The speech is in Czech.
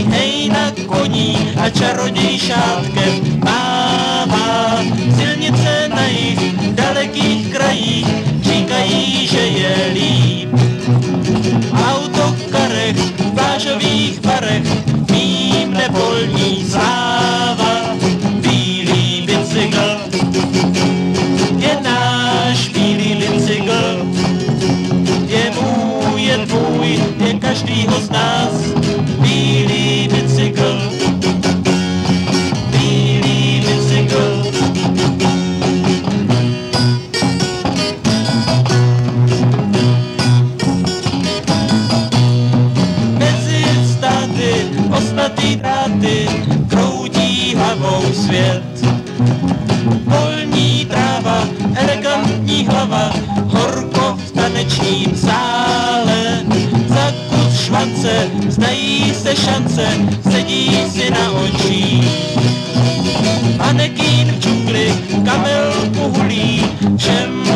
jezdí hej na koní a čaroděj šátkem mává. Silnice na jich dalekých krajích říkají, že je líp. V autokarech, v plážových barech mým nepolní sláva. Bílý bicykl je náš bílý bicykl, je můj, je tvůj, je každýho z nás. Bílý bicykl, bílý bicykl. Mezi státy, ostatní dráty, kroutí hlavou svět. Polní tráva, elegantní hlava, horko v tanečním sále. Za kus švance, zdají se šance, sedí si na očích. Manekín v džungli, kamel kuhlí, všem